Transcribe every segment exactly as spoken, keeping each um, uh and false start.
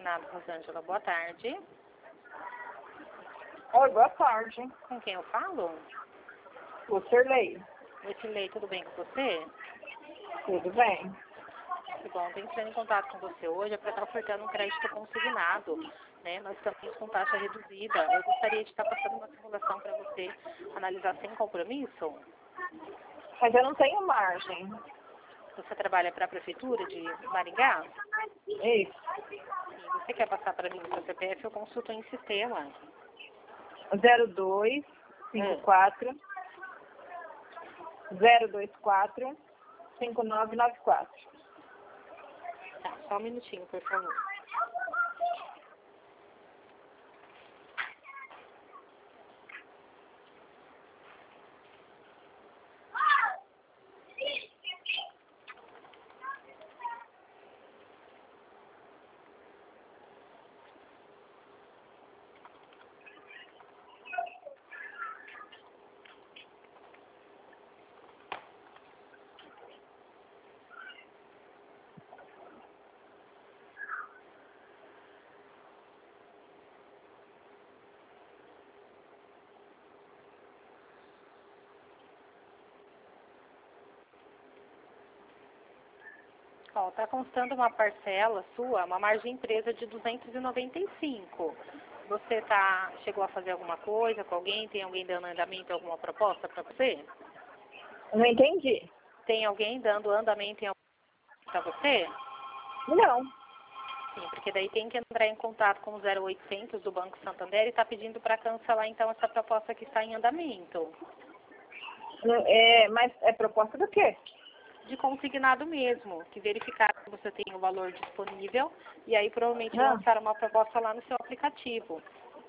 consignado, Rosângela. Boa tarde. Oi, boa tarde. Com quem eu falo? O Sirlei. Oi, Silei, tudo bem com você? Tudo bem? Que bom, estou entrando em contato com você hoje é para estar ofertando um crédito consignado, né? Nós estamos com taxa reduzida. Eu gostaria de estar passando uma simulação para você analisar sem compromisso. Mas eu não tenho margem. Você trabalha para a Prefeitura de Maringá? Isso. Sim, você quer passar para mim o seu C P F? Eu consulto em sistema. zero dois cinco quatro zero dois quatro cinco nove nove quatro. Tá, só um minutinho, por favor. Ó, tá constando uma parcela sua, uma margem empresa de duzentos e noventa e cinco. Você tá, chegou a fazer alguma coisa com alguém? Tem alguém dando andamento, alguma proposta para você? Não entendi. Tem alguém dando andamento em para você? Não. Sim, porque daí tem que entrar em contato com o zero oitocentos do Banco Santander e tá pedindo para cancelar então essa proposta que está em andamento. Não- É, mas é proposta do quê? De consignado mesmo, que verificar se você tem o valor disponível e aí provavelmente Não. lançaram uma proposta lá no seu aplicativo.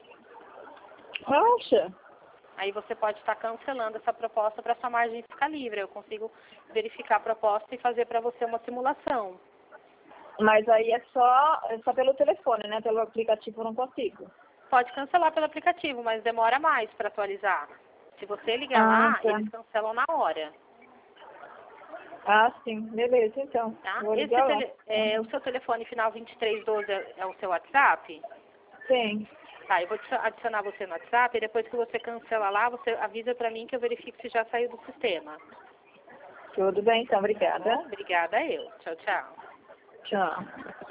Poxa. Aí você pode estar cancelando essa proposta para sua margem ficar livre. Eu consigo verificar a proposta e fazer para você uma simulação. Mas aí é só, é só pelo telefone, né? Pelo aplicativo eu não consigo. Pode cancelar pelo aplicativo, mas demora mais para atualizar. Se você ligar Ah, lá, tá. eles cancelam na hora. Ah, sim. Beleza, então. Tá? Vou Esse ligar lá. tele, é, o seu telefone final vinte e três doze é, é o seu WhatsApp? Sim. Tá, eu vou te adicionar você no WhatsApp e depois que você cancela lá, você avisa para mim que eu verifico se já saiu do sistema. Tudo bem, então. Tá Obrigada. bom? Obrigada eu. Tchau, tchau. Tchau.